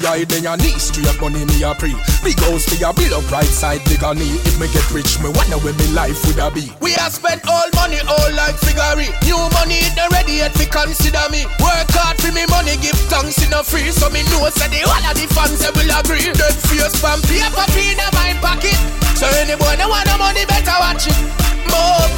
guy, then your knee straight money me a pre. Big house for your bill up right side, bigger knee. If me get rich, me wonder where me life would a be. We have spent all money, all like figure. New money, it not ready yet fi consider me. Work hard for me money, give thanks in a free. So me know say the whole of the fans they will agree. Dead face from paper in my pocket. So any boy that want no money better watch it. More